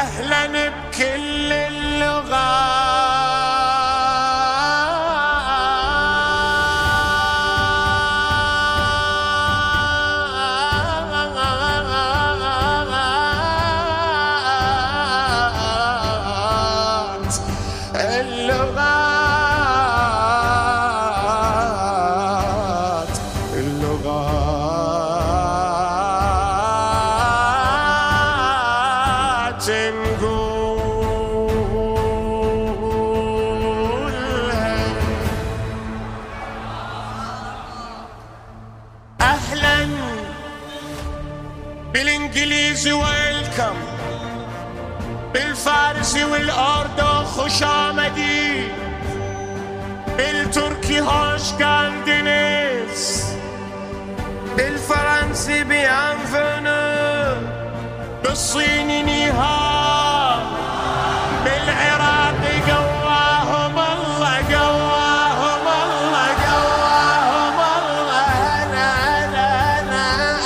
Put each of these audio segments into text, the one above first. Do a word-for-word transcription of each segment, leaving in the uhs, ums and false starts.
أهلا بكل اللغات اللغات اللغات نقول أهلا بالإنجليزي ويلكم، بالفارسي والأردو خوشامدی، بالتركي هوش كاندينيز، بالفرنسي بيانفنو، بالصيني نيها، بالعراقي قواهم الله قواهم الله قواهم الله. هلا هلا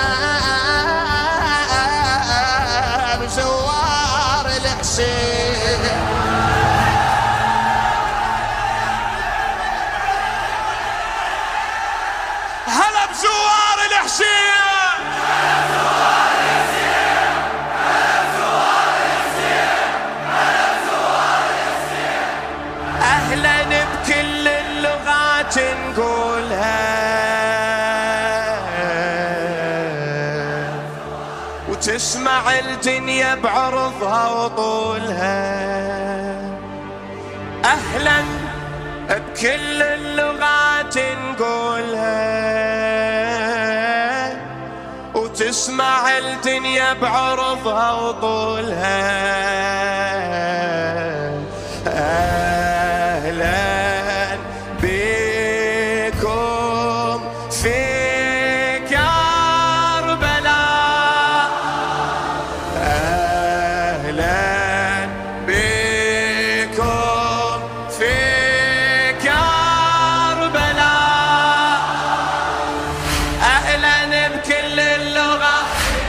هلا بزوار الحسين، هلا بزوار الحسين، أهلا بكل اللغات نقولها، وتسمع الدنيا بعرضها وطولها. أهلا بكل اللغات نقولها، وتسمع الدنيا بعرضها وطولها. أهلا بكم في كربلاء، أهلا بكم في كربلاء. أهلا بكل اللغة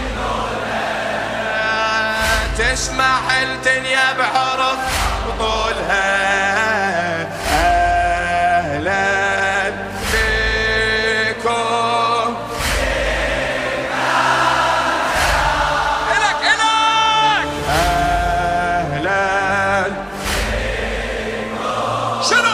تسمع الدنيا بعرض وطولها. أهلا بكم إلك إلك، أهلا بكم شنو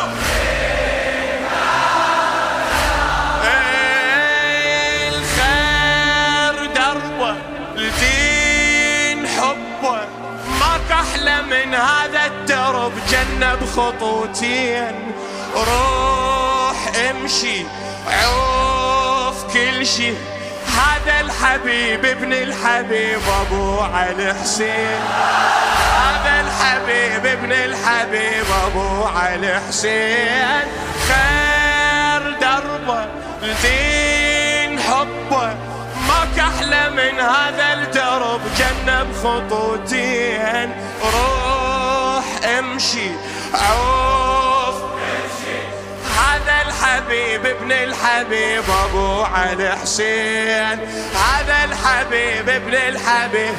الخير دربه، الدين حبه، ماك أحلى من هذا الدرب. جنب خطوتين روح امشي عوف كل شي. هذا الحبيب ابن الحبيب ابو علي حسين، هذا الحبيب ابن الحبيب ابو علي حسين. خير دربه الدين حبه، ماك احلى من هذا الدرب. جنب خطوتين روح امشي عوف امشي. هذا الحبيب ابن الحبيب ابو علي حسين، هذا الحبيب ابن الحبيب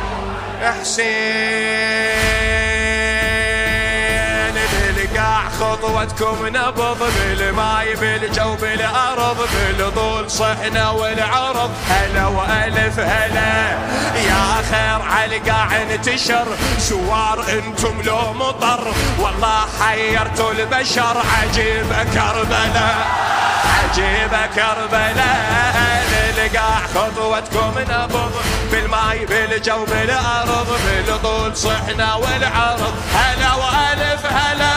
حسين. بالقاع خطوتكم نبض، بالماي بالجو بالارض، بالطول صحنا والعرض. هلا والف هلا يا خير عالقاع انتشر، سوار انتم لو مطر، والله حيرتوا البشر. عجيبة كربلاء عجيبة كربلاء، للقاع خطوتكم نبض، بالماي بالجو بالارض، بالطول صحنا والعرض. هلا والف هلا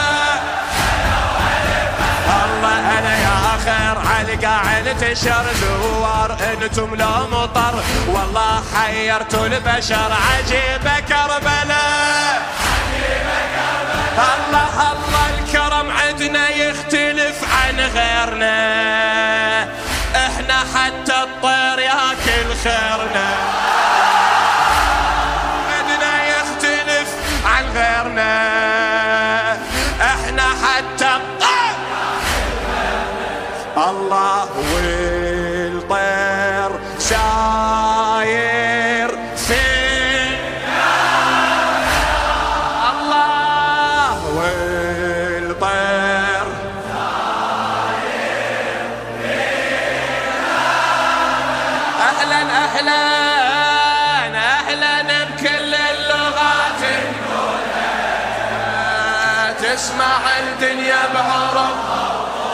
الله هلا يا خير عالقاع انتشر، زوار انتم لو مطر، والله حيرتوا البشر. عجيبة كربلاء عجيبة كربلاء، الله الله الكرم عندنا يختلف عن غيرنا، احنا حتى الطير ياكل خيرنا. عندنا يختلف عن غيرنا، احنا حتى الطير الله والطير ساير في أهلا أهلا بكل اللغات نقولها تسمع الدنيا بعرفها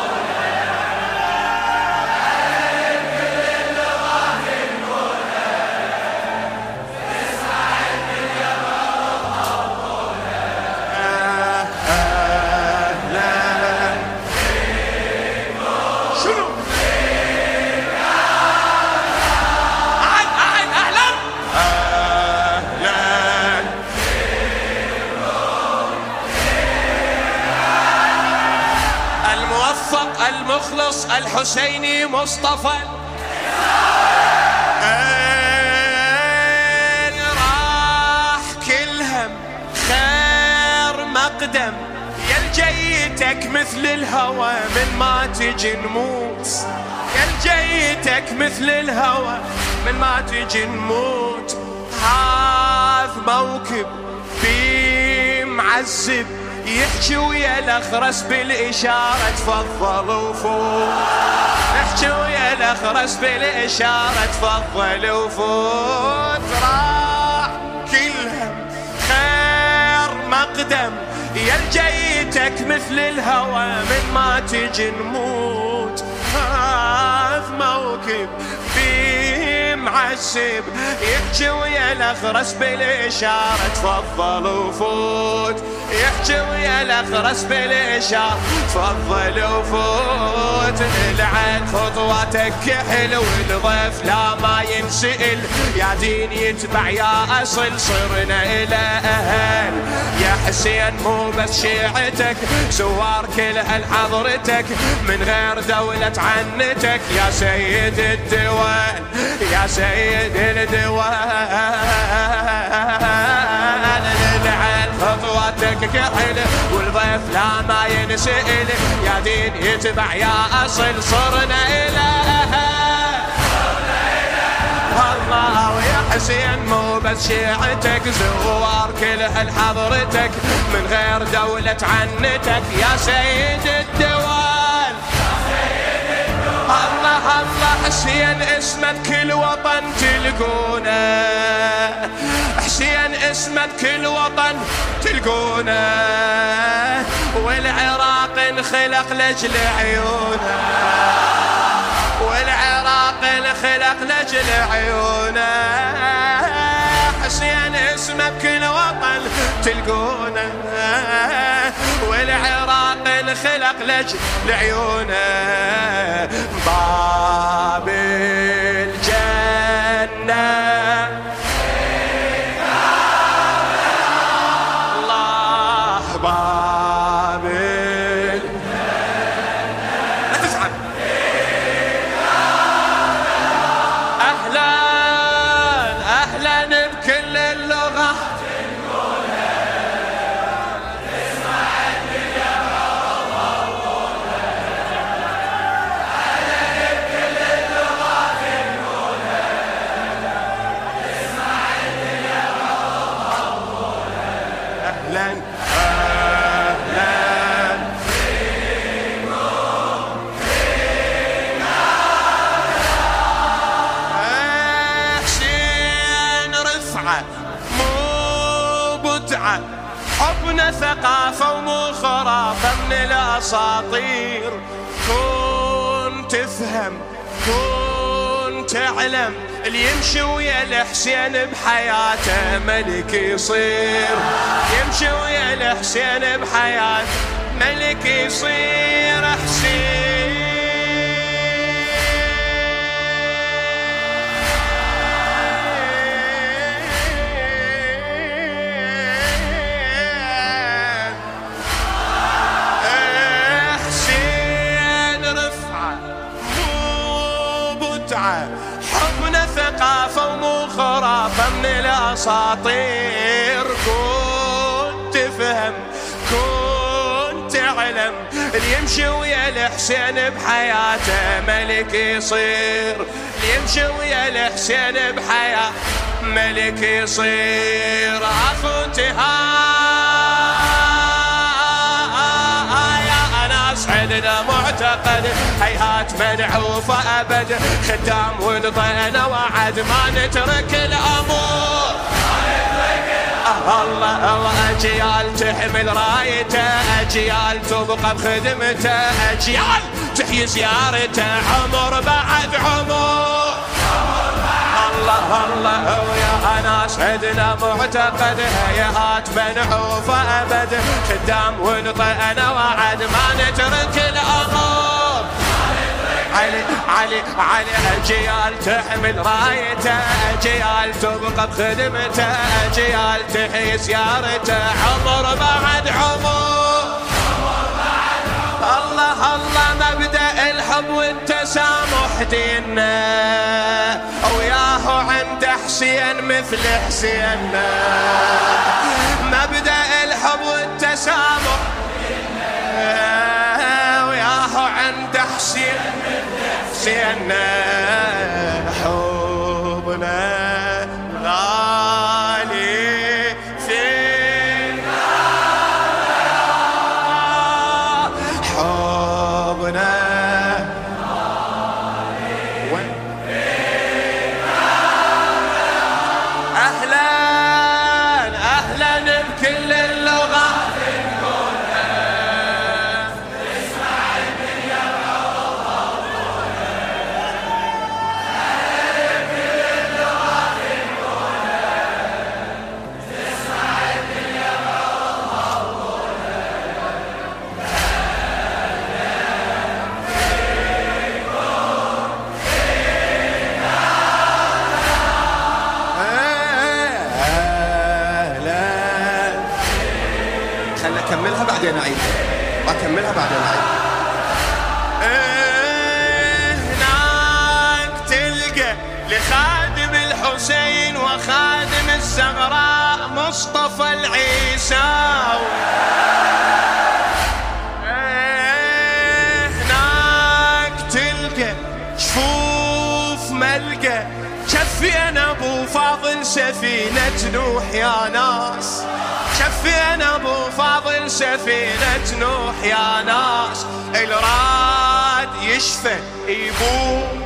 المخلص الحسيني مصطفى راح كل هم خير مقدم يا لجيتك مثل الهوى من ما تجي نموت يا لجيتك مثل الهوى من ما تجي نموت هذا موكب بي معذب يحكي ويا الأخرس بالإشارة تفضل وفوت يحكي ويا الأخرس بالإشارة تفضل وفوت راح كلهم خير مقدم يا لجيتك مثل الهوى من ما تجي نموت هذا موكب بيه معسب يحكي ويا الأخرس بالإشارة تفضل وفوت يحكي ويا الأخرس بالإشارة تفضل وفوت نلعن خطواتك كحل والضيف لا ما ينسئل يا دين يتبع يا أصل صرنا إلى أهل يا حسين مو بس شيعتك سوار كلها لحضرتك من غير دولة عنتك يا سيد الدول يا سيد الدول نلعن خطواتك كحل والضيف لا ما ينسئل يا دين يتبع يا أصل صرنا إلى أهل الله ويا حسين مو بس شيعتك زوار كلها لحضرتك من غير دولة عنتك يا سيد الدول الله الله حسين اسمك كل وطن تلقونه حسين اسمك كل وطن تلقونه والعراق انخلق لجل عيونه والعراق انخلق لجل عيونه حسين اسمك كل وطن تلقونه والعراق انخلق لجل عيونه باب الجنة الله باب الجنة لا تزعل أهلا أهلا بكل اللغة حبنا ثقافة ومخرافة من الأساطير كون تفهم كون تعلم اللي يمشي ويا الحسين بحياته ملك يصير يمشي ويا الحسين بحياته ملك يصير حسين حبنا ثقافة ومخرافة من الأساطير كون تفهم كون تعلم اللي يمشي ويا الحسين بحياته ملك يصير اللي يمشي ويا الحسين بحياته ملك يصير أخوتي ها يا أناس عندنا معتقد هيهات منعوفة أبد خدام ونطينا وعد ما نترك الأمور الله الله أجيال تحمل رايته أجيال تبقى بخدمته أجيال تحيي زيارته عمر بعد عمر الله الله ويا ناس عندنا معتقد هيهات منعوفة أبد خدام ونطينا وعد ما نترك الأمور علي علي علي أجيال تحمل رايته أجيال تبقى بخدمته أجيال تحيي زيارته عمر بعد عمر الله الله مبدأ الحب والتسامح ديننا وياه عند حسين مثل حسيننا مبدأ الحب والتسامح ديننا وياه عند حسين حسيننا حبنا غالي فينا حبنا أهلا أهلا بكل اللغات خلنا أكملها بعدين أعيد أكملها بعدين أعيد هناك تلقى لخادم الحسين وخادم الزغراء مصطفى العيساوي هناك تلقى شفوف ملقى شفين أبو فاضل سفينة نوح يا ناس شفين أبو فاضل سفينة نوح يا ناس الراد يشفى يبوس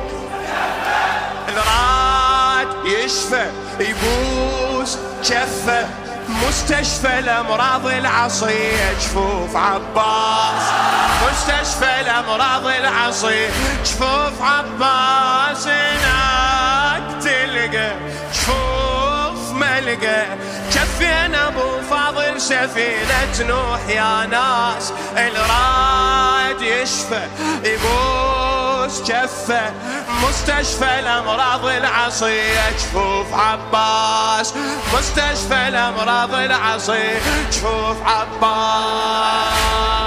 الراد يشفى يبوس شفه مستشفى الأمراض العصية جفوف عباس مستشفى الأمراض العصية جفوف عباس هناك تلقى جفوف ملقى شفين أبو فاضل سفينة نوح يا ناس الراد يشفى يبوس جفه مستشفى الأمراض العصية جفوف عباس مستشفى الأمراض العصية جفوف عباس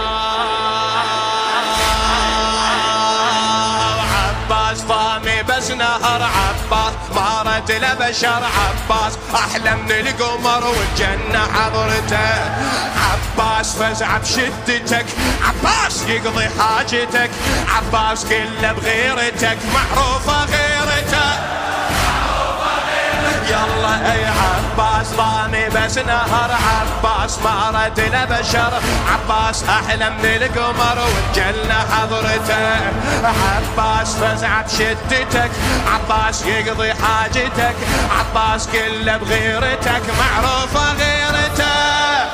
عباس ضامي بس نهر عباس ما رد لبشر عباس أحلى من القمر والجنة حضرته عباس فزع بشدتك عباس يقضي حاجتك عباس كله بغيرتك معروفة غيرته يلا اي عباس ضامي بس نهر عباس ما رد لبشر عباس احلى من القمر والجنة حضرته عباس فزع بشدتك عباس يقضي حاجتك عباس كله بغيرتك معروفة غيرته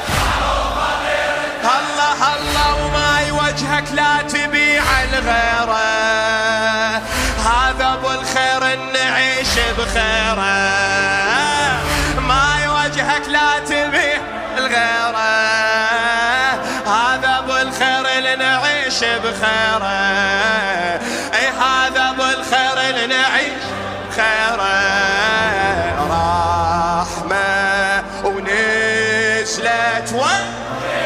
الله الله وما يوجهك لا تبيع الغيره هذا ابو الخير نعيش بخيره ما يوجهك لا تبيع الغيره هذا ابو الخير نعيش بخيره اي هذا ابو الخير نعيش بخيره رحمه ونزلت وين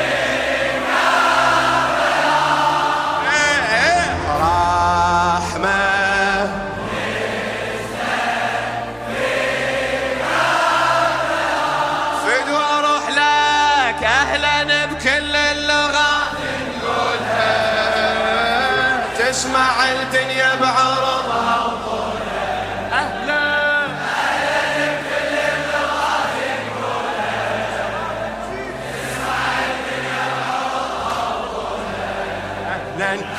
تسمع الدنيا بعرضها وطولها أهلا أهلا بكل اللغات نقولها تسمع الدنيا بعرضها وطولها أهلا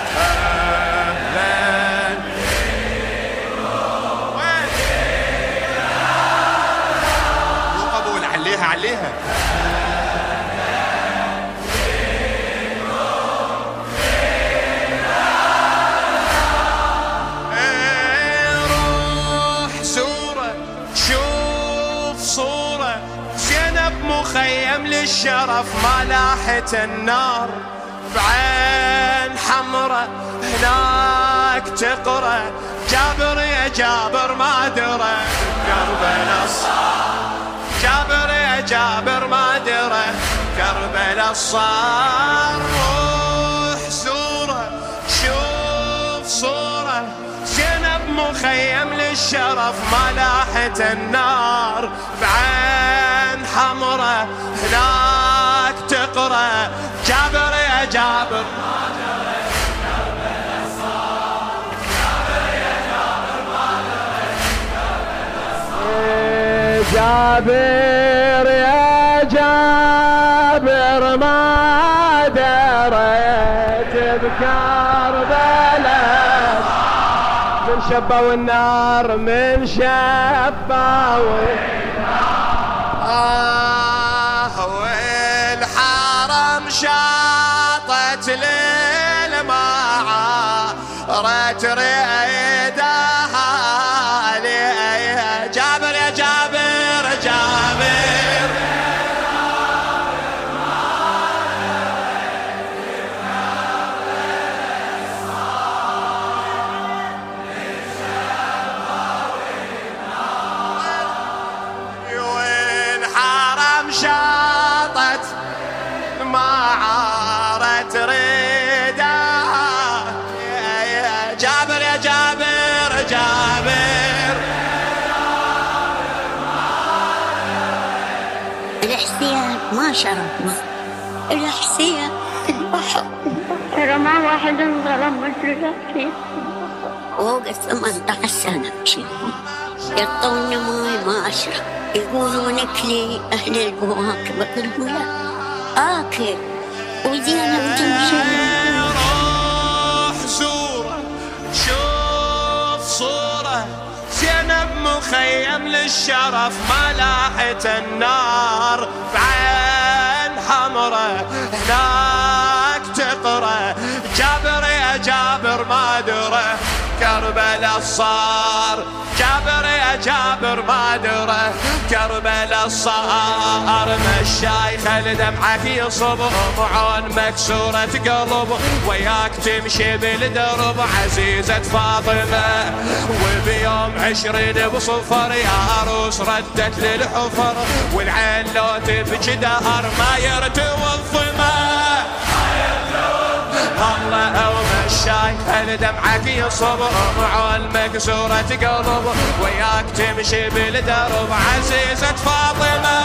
للشرف ما لاحت النار بعين حمرة هناك تقرأ جابر يا جابر ما درى كربلاء الصار جابر يا جابر ما درى كربلاء الصار روح زوره شوف صوره زينب مخيم للشرف ما لاحت النار بعين حمرة هناك تقرأ جابر يا جابر ما درى كربلاء الصار جابر يا جابر ما درى كربلاء الصار جابر يا جابر ما دريت بكربلاء من شبوا النار من شبوا آه والحرم شاطت للمعارة تريدها لي جابر يا جابر جابر شاطت معارة تريدها يا جابر يا جابر جابر الحسين ما شرفنا الحسين البحر ترى ما واحد انظلم مثل الحسين فوق ثمانية عشر سنة يعطونا ماي ما أشرب يقولون اكلي أهل البواكب أقول لا آكل وزينب تمشي روح زوره شوف صوره زينب مخيم للشرف ما لاحت النار بعين حمرة هناك تقرأ جابر يا جابر ما درى كربلاء الصار جابر يا جابر ما درى كربلاء الصار مشاي خل دمعك يصب وعون مكسورة قلب وياك تمشي بالدرب عزيزة فاطمة وبيوم عشرين بصفر يا عروس ردت للحفر والعين لو تبكي دهر ما يرتوي الظما الله او مشاي هل دمعك يصب وعون مكسورة قلب وياك تمشي بالدرب عزيزة فاطمة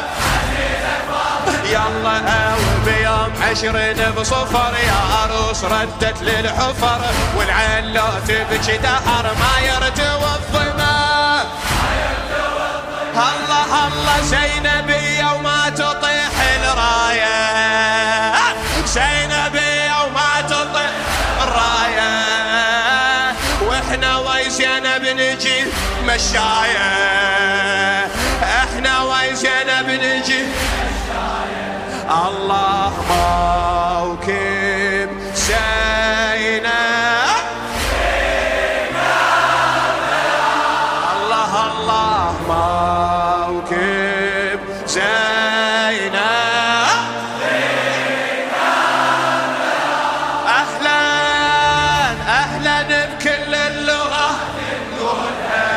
يلا او بيوم عشرين بصفر يا عروس ردت للحفر والعين لو تبكي دهر ما يرتوي الظما الله الله زينبية وما تطيح الراية زينبية وما تطيح الراية واحنا ويا زينب نجي مشاية احنا ويا زينب نجي مشاية الله موكب زينب الله الله موكب زينب اهلا اهلا بكل اللغة نقولها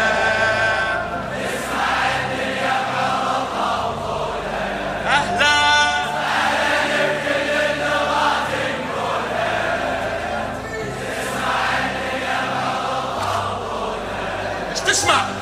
اسمعني يا الله وقولها اهلا اهلا بكل اللغات نقولها اسمعني يا الله وقولها ايش تسمع